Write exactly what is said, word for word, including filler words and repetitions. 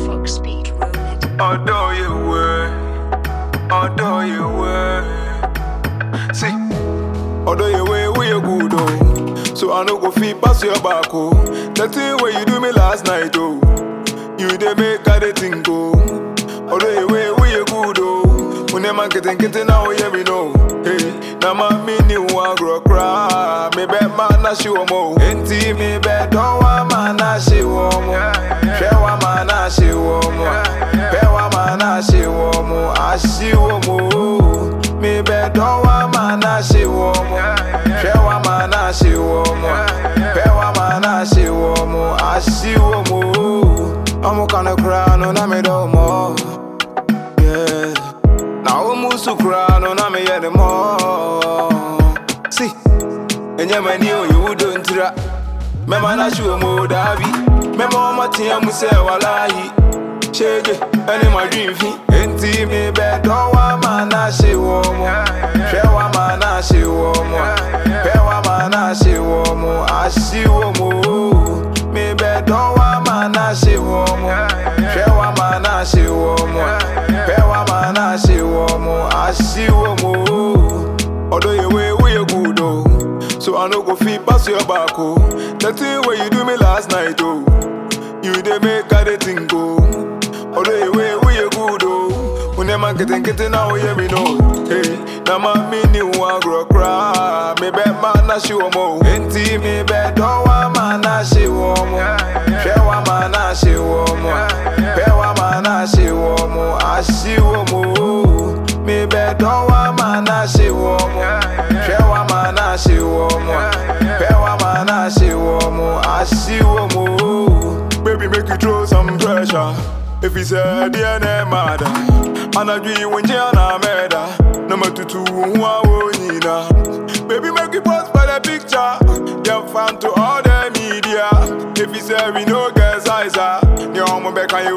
Fox beat, roll it. Although you were, although you were, see, although you were, we are good, oh. So I no go feed pass your back, oh. The thing where you do me last night, oh. You dey make all the thing go. Although you were, we are good, oh. When a man getting getting now, yeah, me know. Hey, now my mini one grow cry. Me bet man na she womo. Enti me bet don't want man na she womo. Shewa man na she womo. Bewa man na she womo. Ashi womo. Me bet don't want man na she womo. Shewa man na she womo. Bewa man na she womo. Ashi womo. Amo kana cry no na me do mo. Yeah. Now I'm musu cry no na me yet more. See, and ya man you you don't try. Me man a show mo davi. Me mama tia mu se walahi. Shege, any my dream fi. Enti me be do wa man na she wo mo. She wa man na she wo mo. Be wa man na she wo mo. Ashi wo mo. Me be do wa man na she wo mo. She wa man na she wo mo. Be wa man na she wo mo. Ashi wo mo. Although you way we are good, oh. So I no go feed pass your back, oh. The thing where you do me last night, oh. You dey make all the thing go. Although you way we are good, oh. When a man getting getting now, yeah, me know. Hey, now my mini one grow cry. Me bet man na she womo. Enti me bet don't want man na she womo. Shewa man na she womo. Bewa man na she womo. Ashi womo. Me bet don't want man na she womo. Shewa man na she womo. Bewa man na she womo. Ashi womo. Baby, make you throw some pressure. If he said the name mad, and I dream when you're not mad. Number two, two, one, nina. Baby, make you post for the picture. Get fan to all the media. If he said we no get size, your mom back and you